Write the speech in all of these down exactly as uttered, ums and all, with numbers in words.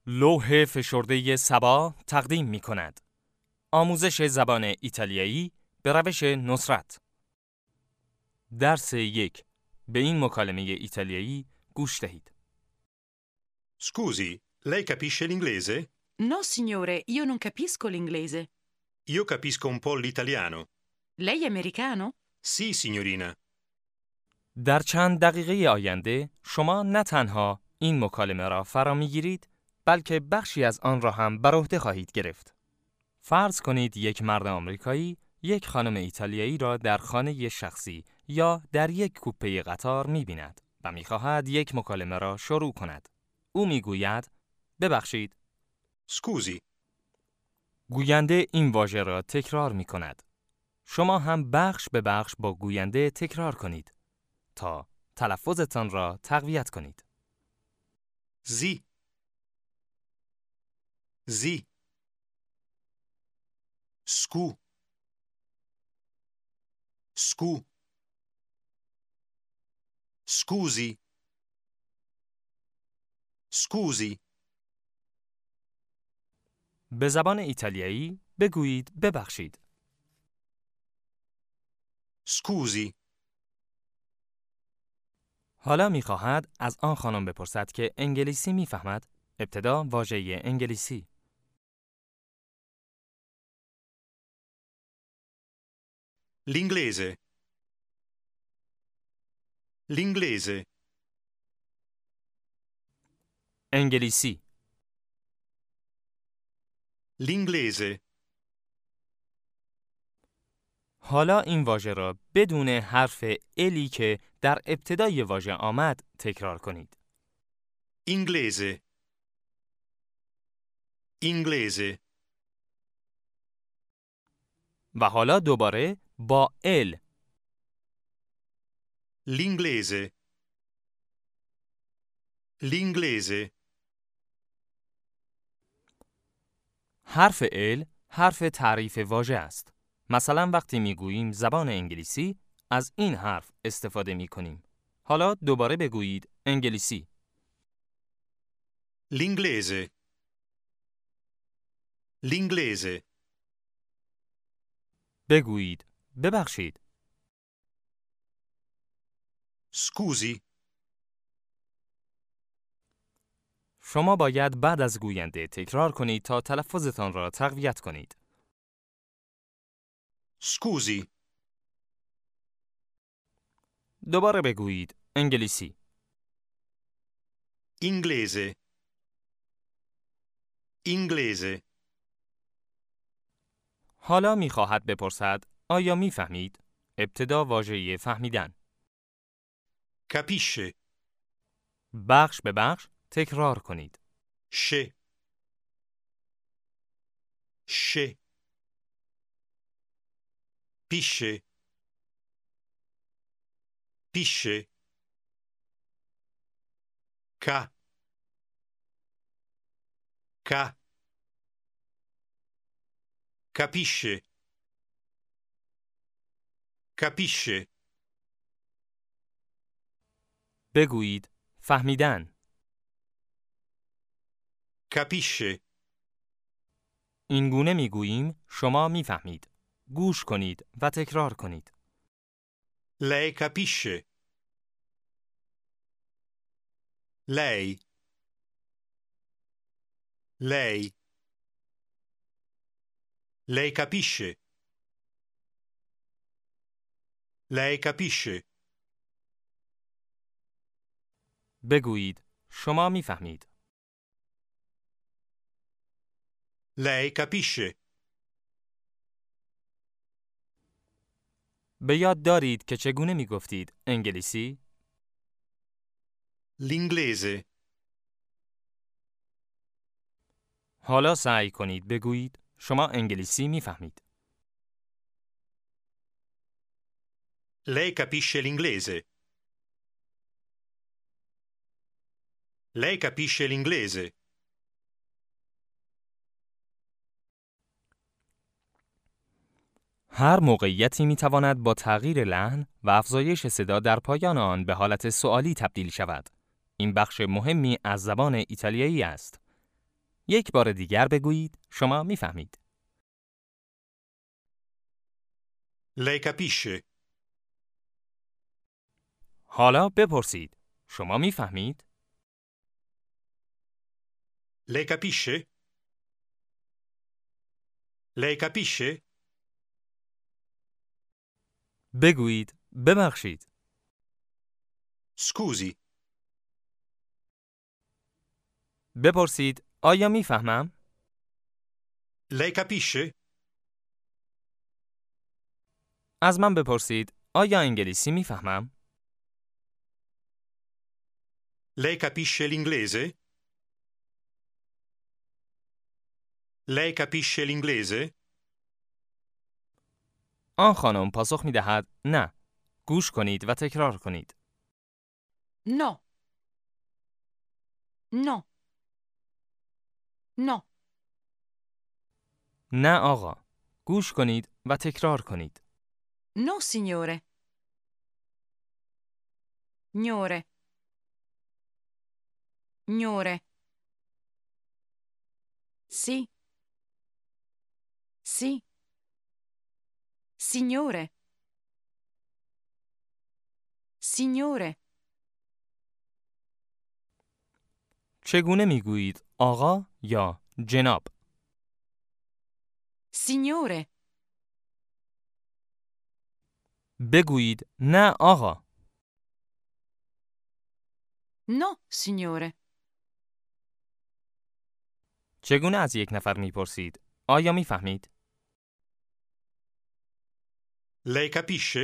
لوح فشرده سبا تقدیم می کند. آموزش زبان ایتالیایی به روش نصرت. درس یک. به این مکالمه ایتالیایی گوش دهید. Scusi, lei capisce l'inglese? No, signore, io non capisco l'inglese. Io capisco un po' l'italiano. Lei è americano? Sì, signorina. در چند دقیقه آینده شما نه تنها این مکالمه را فرا می‌گیرید، بلکه بخشی از آن را هم بر عهده خواهید گرفت. فرض کنید یک مرد آمریکایی یک خانم ایتالیایی را در خانه شخصی یا در یک کوپه قطار می‌بیند و می‌خواهد یک مکالمه را شروع کند. او می‌گوید: ببخشید. Scusi, گوینده این واژه را تکرار می‌کند. شما هم بخش به بخش با گوینده تکرار کنید تا تلفظتان را تقویت کنید. sì. Sì. Scu. Scu. Scusi. Scusi. به زبان ایتالیایی بگویید ببخشید. Scusi. حالا می‌خواهد از آن خانم بپرسد که انگلیسی می‌فهمد. ابتدا واژه انگلیسی. L'inglese. L'inglese. انگلیسی. L'inglese. حالا این واژه را بدون حرف الی که در ابتدای واژه آمد تکرار کنید. Inglese. Inglese. و حالا دوباره با ال. L'inglese. L'inglese. حرف ال حرف تعریف واژه است. مثلا وقتی میگوییم زبان انگلیسی از این حرف استفاده میکنیم. حالا دوباره بگویید انگلیسی. L'inglese. L'inglese. بگویید ببخشید. Scusi. شما باید بعد از گوینده تکرار کنید تا تلفظتان را تقویت کنید. Scusi. دوباره بگویید انگلیسی. Inglese. Inglese. حالا می‌خواهد بپرسد آیا می‌فهمید؟ ابتدا واژه فهمیدن. Capisce. بخش به بخش تکرار کنید. Sce. Sce. Pisce. Pisce. Ca. Ca. Capisce. Capisce. بگویید فهمیدن. Capisce. این گونه میگوییم شما میفهمید. گوش کنید و تکرار کنید. Lei capisce. Lei. Lei. Lei capisce. Lei capisce. بگویید شما میفهمید. Lei capisce. به یاد دارید که چگونه میگفتید انگلیسی؟ L'inglese. حالا سعی کنید بگویید شما انگلیسی میفهمید. Lei capisce l'inglese. Lei capisce l'inglese. هر موقعیتی میتواند با تغییر لحن و افزایش صدا در پایان آن به حالت سوالی تبدیل شود. این بخش مهمی از زبان ایتالیایی است. یک بار دیگر بگویید. شما میفهمید. Lei capisce? حالا بپرسید. شما میفهمید؟ Lei capisce? Lei capisce? بگویید. ببخشید. Scusi, بپرسید. آیا میفهمم؟ lei capisce? از من بپرسید. آیا انگلیسی میفهمم؟ Lei capisce l'inglese? Lei capisce l'inglese? آن خانم پاسخ میدهد نه. گوش کنید و تکرار کنید. No. No. No. نه آقا. گوش کنید و تکرار کنید. No, signore. Gnore. Gnore. Sì. Sì. Signore. Signore. چگونه میگویید آقا یا جناب؟ Signore. بگویید نه آقا. No, signore. چگونه از یک نفر میپرسید؟ آیا میفهمید؟ Lei capisce?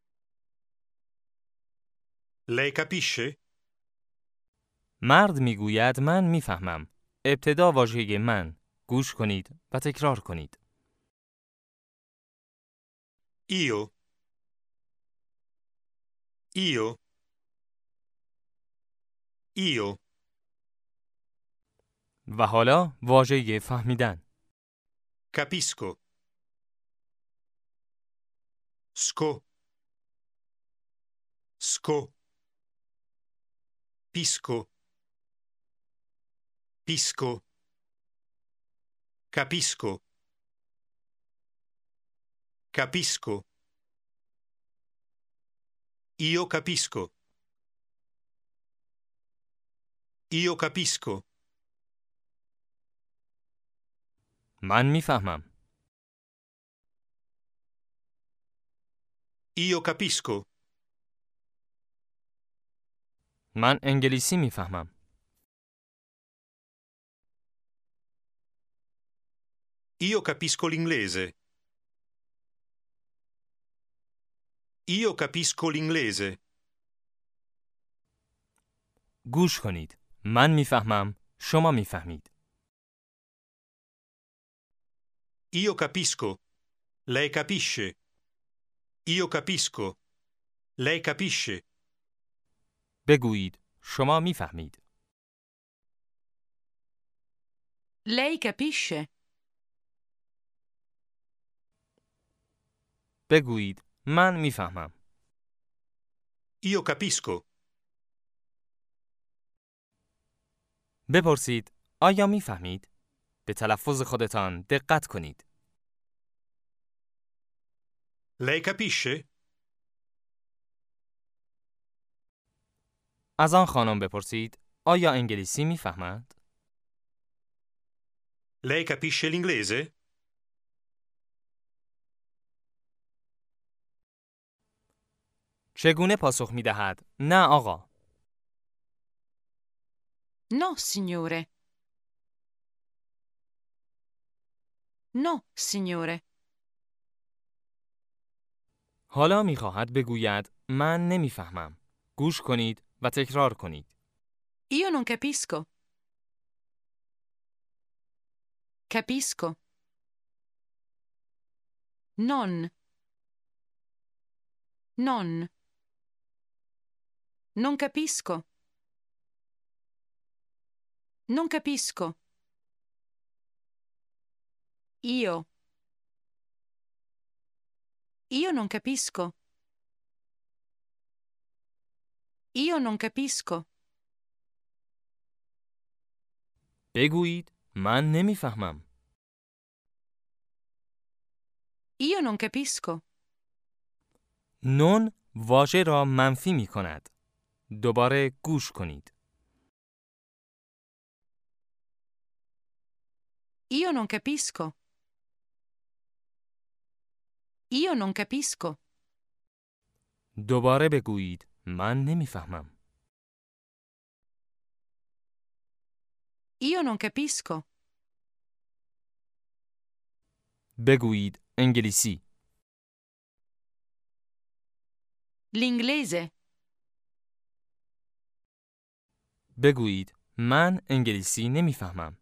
Lei capisce? مرد میگوید من میفهمم. ابتدا واژه من. گوش کنید و تکرار کنید. Io. Io. Io. و حالا واژه فهمیدن. Capisco. Sco. Sco. Pisco. Pisco. Capisco. Capisco. Io capisco. Io capisco. من میفهمم. Io capisco. من انگلیسی میفهمم. Io capisco l'inglese. Io capisco l'inglese. گوش کنید. من میفهمم. شما میفهمید. Io capisco. Lei capisce. Io capisco. Lei capisce. بگویید. شما میفهمید. Lei capisce? بگویید. من میفهمم. Io capisco. بپرسید. آیا میفهمید؟ به تلفظ خودتان دقت کنید. Lei capisce? از آن خانم بپرسید. آیا انگلیسی میفهمد؟ Lei capisce l'inglese? چگونه پاسخ میدهد؟ نه آقا. No, signore. No, signore. حالا میخواهد بگوید من نمیفهمم. گوش کنید و تکرار کنید. Io non capisco. Capisco. Non. Non. Non capisco. Non capisco. Io. Io non capisco. Io non capisco. بگویید من نمیفهمم. Io non capisco. نون واژه را منفی می کند. دوباره گوش کنید. Io non capisco. Io non capisco. دوباره بگویید من نمیفهمم. Io non capisco. بگویید انگلیسی. L'inglese. بگویید من انگلیسی نمیفهمم.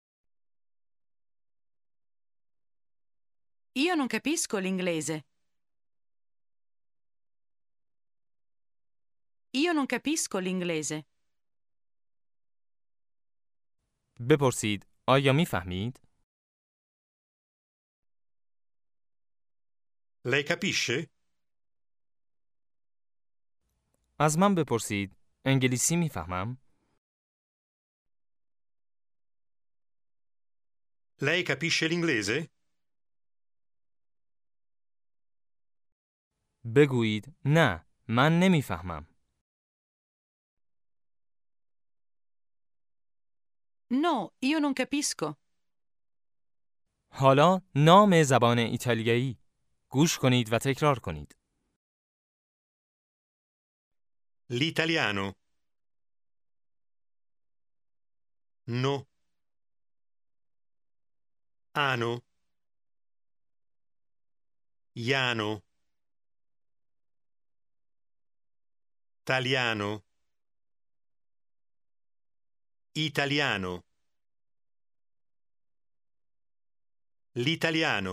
Io non capisco l'inglese. Io non capisco l'inglese. بپرسید آیا میفهمید؟ Lei capisce? از من بپرسید انگلیسی میفهمم؟ Lei capisce l'inglese? بگویید نه من نمیفهمم. No, io non capisco. حالا نام زبان ایتالیایی. گوش کنید و تکرار کنید. L'italiano. No. Ano. Iano. Taliano. Italiano. L'italiano.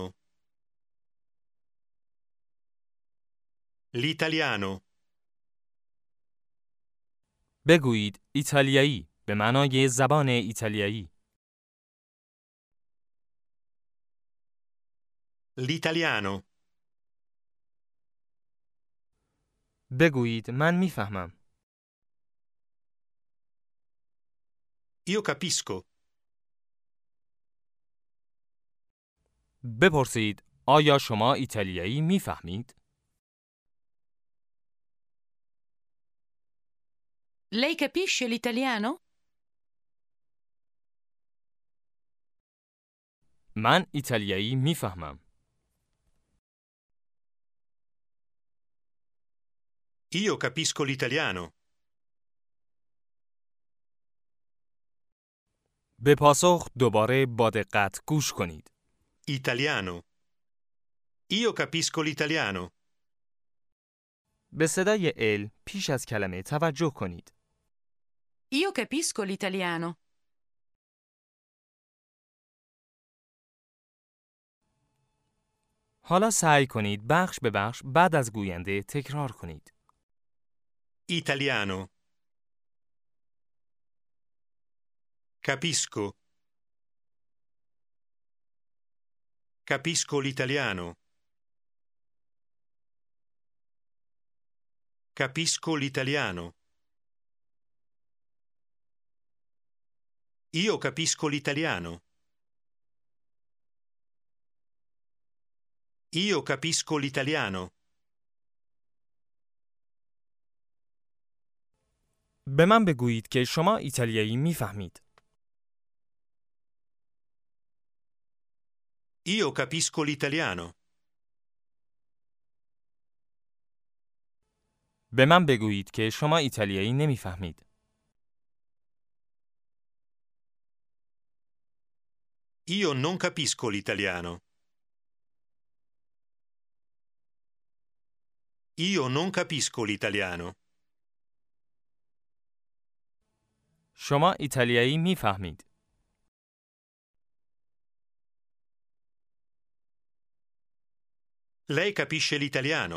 L'italiano. بگویید ایتالیایی به معنای زبان ایتالیایی. L'italiano. بگویید من میفهمم. Io capisco. بپرسید آیا شما ایتالیایی میفهمید؟ Lei capisce l'italiano? من ایتالیایی میفهمم. Io capisco l'italiano. به پاسخ دوباره با دقت گوش کنید. Italiano. Io capisco l'italiano. به صدای ال پیش از کلمه توجه کنید. Io capisco l'italiano. حالا سعی کنید بخش به بخش بعد از گوینده تکرار کنید. Italiano. Capisco. Capisco l'italiano. Capisco l'italiano. Io capisco l'italiano. Io capisco l'italiano. به من بگویید که شما ایتالیایی میفهمید. Io capisco l'italiano. به من بگویید که شما ایتالیایی نمیفهمید. Io non capisco l'italiano. Io non capisco l'italiano. شما ایتالیایی میفهمید. Lei capisce l'italiano.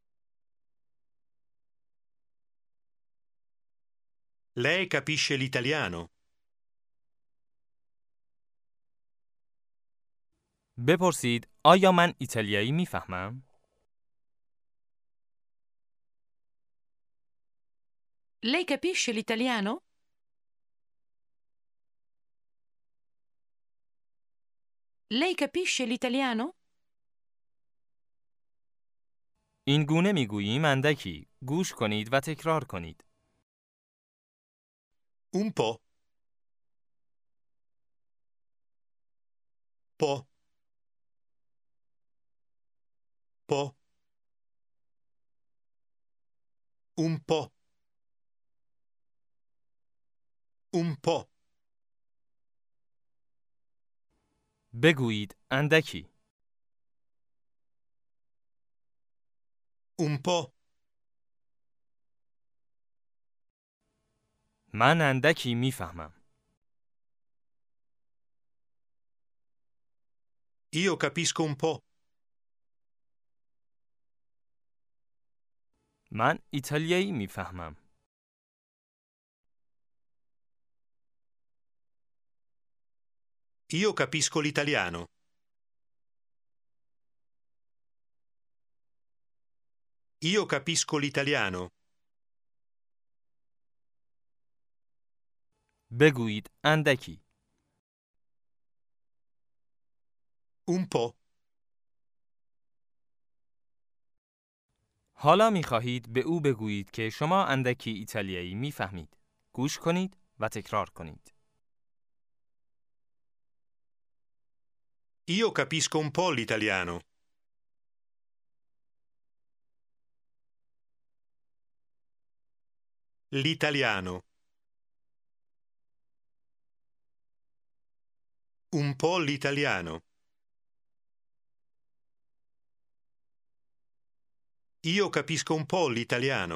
Lei capisce l'italiano. بپرسید آیا من ایتالیایی میفهمم؟ Lei capisce l'italiano? Lei capisce l'italiano? این گونه میگوییم اندکی. گوش کنید و تکرار کنید. Un po'. Po'. Po'. Un po'. Un po'. بگویید اندکی. Un po'. من اندکی میفهمم. Io capisco un po'. من ایتالیایی میفهمم. Io capisco l'italiano. Io capisco l'italiano. بگویید اندکی. Un po'. حالا میخواهید به او بگویید که شما اندکی ایتالیایی میفهمید. گوش کنید و تکرار کنید. Io capisco un po' l'italiano. L'italiano. Un po' l'italiano. Io capisco un po' l'italiano.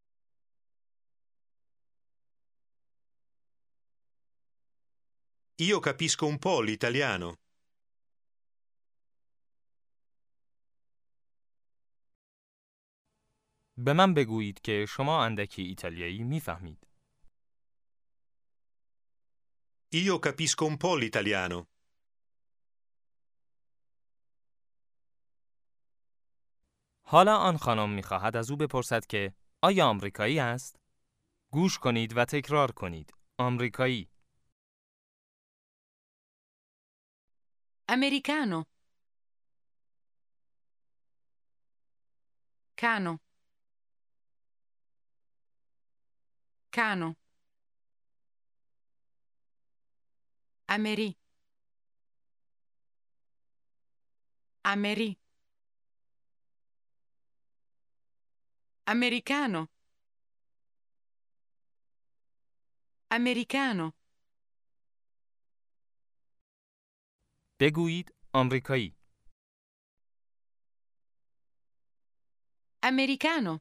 Io capisco un po' l'italiano. به من بگویید که شما اندکی ایتالیایی میفهمید. Io capisco un po' l'italiano. حالا آن خانم میخواهد از او بپرسد که آیا آمریکایی است؟ گوش کنید و تکرار کنید. آمریکایی. Americano. Cano. Cano. Ameri. Ameri. Americano. Americano. بگویید آمریکایی. Americano.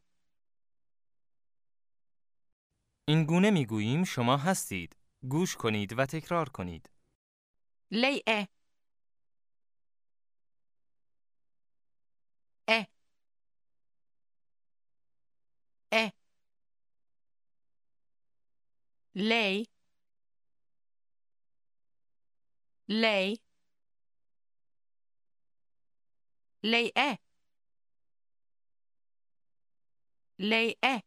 این گونه میگوییم شما هستید. گوش کنید و تکرار کنید. Lei è. È. È. Lei. Lei. Lei è. Lei è.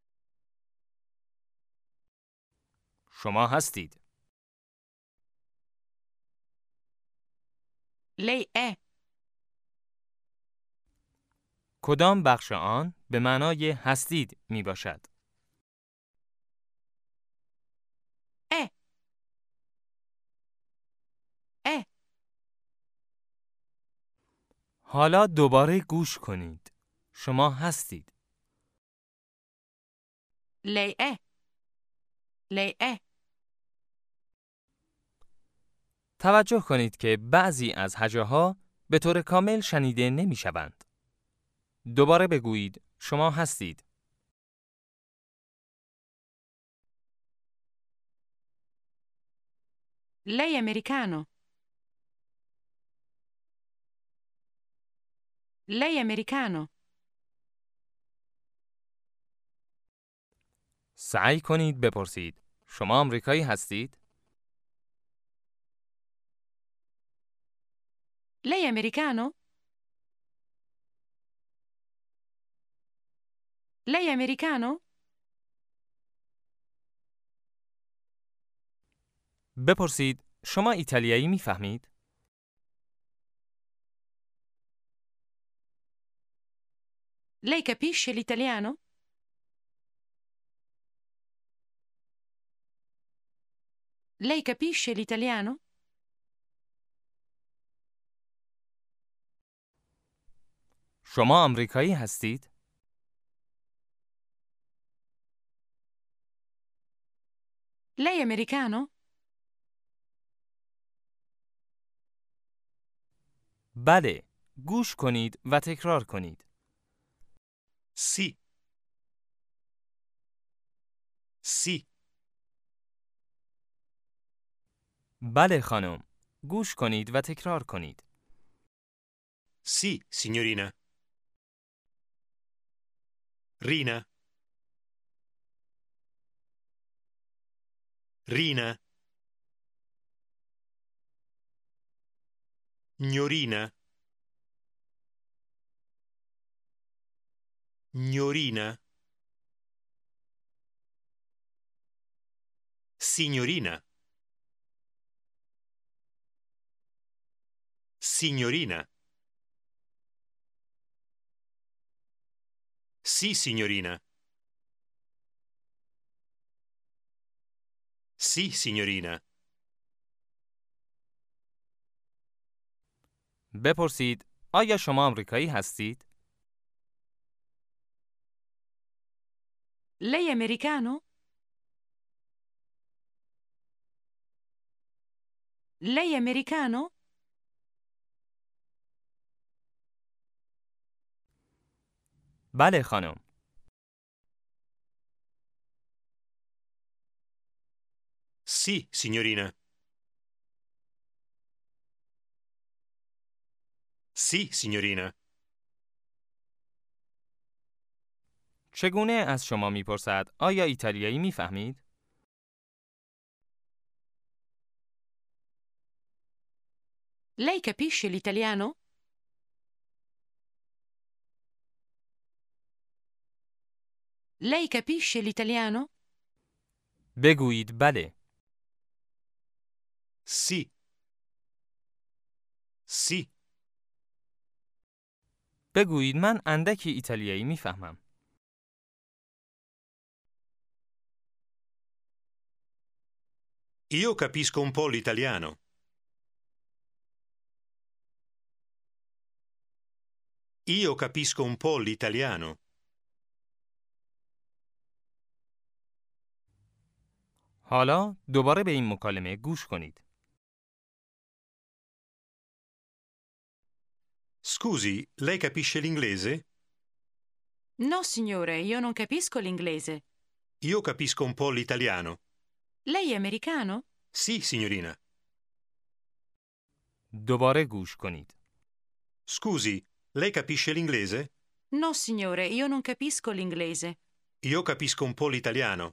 شما هستید. Lei è. کدام بخش آن به معنای هستید می باشد؟ È. È. حالا دوباره گوش کنید. شما هستید. Lei è. Lei è. توجه کنید که بعضی از هجاها به طور کامل شنیده نمی شوند. دوباره بگویید شما هستید. Lei è americano. Lei è americano. سعی کنید بپرسید شما آمریکایی هستید؟ Lei è americano? Lei è americano? بپرسید شما ایتالیایی میفهمید؟ Lei capisce l'italiano? Lei capisce l'italiano? شما آمریکایی هستید؟ Lei è americano? بله. گوش کنید و تکرار کنید. Sì. Sì. بله خانم. گوش کنید و تکرار کنید. Sì, signorina. Rina. Rina. Gnorina. Gnorina. Signorina. Signorina. Sì, signorina. Sì, signorina. بپرسید آیا شما آمریکایی هستید؟ Lei è americano? Lei è americano? بله خانم. Sì, signorina. Sì, signorina. چگونه از شما میپرسد آیا ایتالیایی میفهمید؟ Lei capisce l'italiano? Lei capisce l'italiano? بگویید بله. Sì. Sì. بگویید من اندکی ایتالیایی میفهمم. Io capisco un po' l'italiano. Io capisco un po' l'italiano. حالا دوباره به این مکالمه گوش کنید. Scusi, lei capisce l'inglese? No, signore, io non capisco l'inglese. Io capisco un po' l'italiano. Lei è americano? Sì, signorina. دوباره گوش کنید. Scusi, lei capisce l'inglese? No, signore, io non capisco l'inglese. Io capisco un po' l'italiano.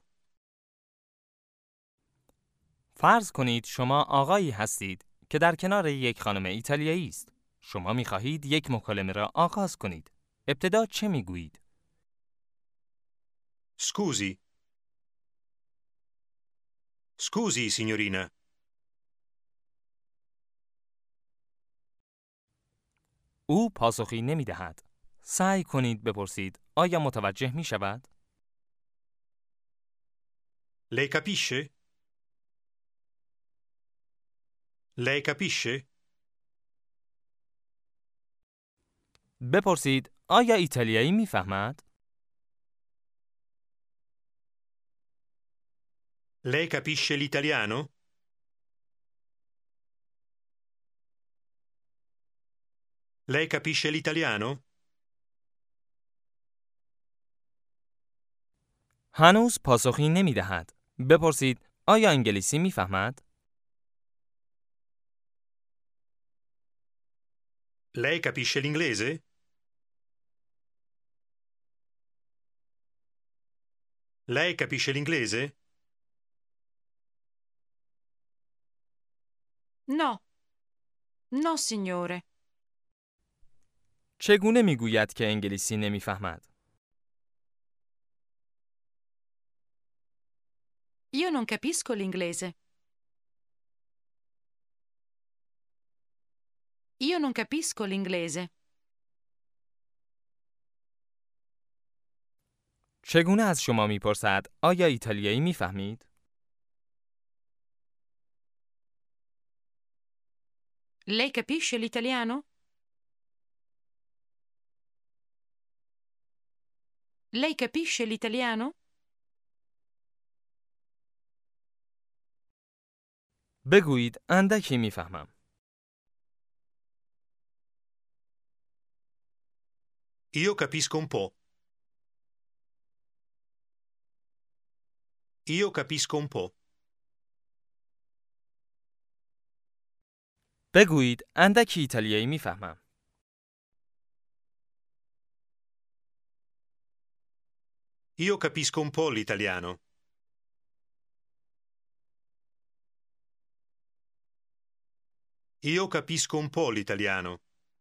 فرض کنید شما آقایی هستید که در کنار یک خانم ایتالیایی است. شما می‌خواهید یک مکالمه را آغاز کنید. ابتدا چه می‌گویید؟ Scusi. Scusi, signorina. او پاسخی نمی‌دهد. سعی کنید بپرسید آیا متوجه می‌شود؟ Lei capisce? Lei capisce? بپرسید آیا ایتالیایی می‌فهمد؟ Lei capisce l'italiano? Lei capisce l'italiano? هنوز پاسخی نمی‌دهد. بپرسید آیا انگلیسی می‌فهمد؟ Lei capisce l'inglese? Lei capisce l'inglese? No. No, signore. چگونه می‌گوید که انگلیسی نمی‌فهمد؟ Io non capisco l'inglese. Io non capisco l'inglese. چگونه از شما میپرسد آیا ایتالیایی میفهمید؟ Lei capisce l'italiano? Lei capisce l'italiano? بگویید اندکی میفهمم. Io capisco un po'. Io capisco un po'. بگویید اندکی ایتالیایی میفهمم. Io capisco un po' l'italiano. Io capisco un po' l'italiano.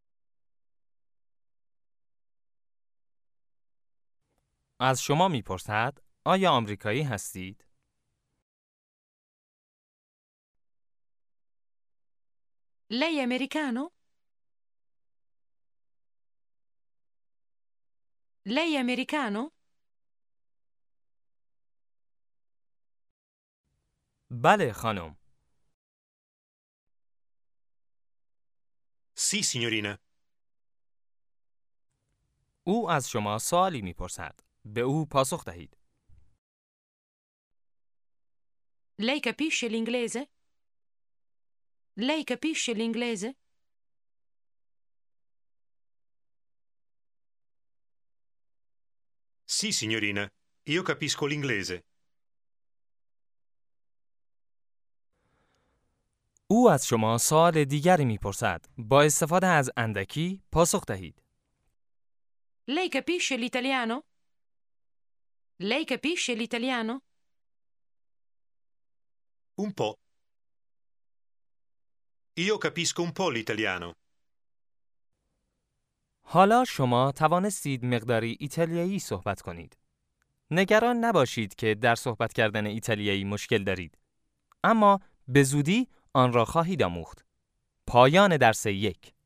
از شما میپرسد آیا آمریکایی هستید؟ Lei è americano? Lei è americano? بله خانم. Sì, signorina. او از شما سوالی میپرسد. به او پاسخ دهید. Lei capisce l'inglese? Lei capisce l'inglese? Sì, signorina. Io capisco l'inglese. او از شما سوال دیگری میپرسد. با استفاده از اندکی پاسخ دهید. Lei capisce l'italiano? Lei capisce l'italiano? Un po'. Io capisco un po' l'italiano. حالا شما توانستید مقداری ایتالیایی صحبت کنید. نگران نباشید که در صحبت کردن ایتالیایی مشکل دارید. اما به زودی آن را خواهید آموخت. پایان درس یک.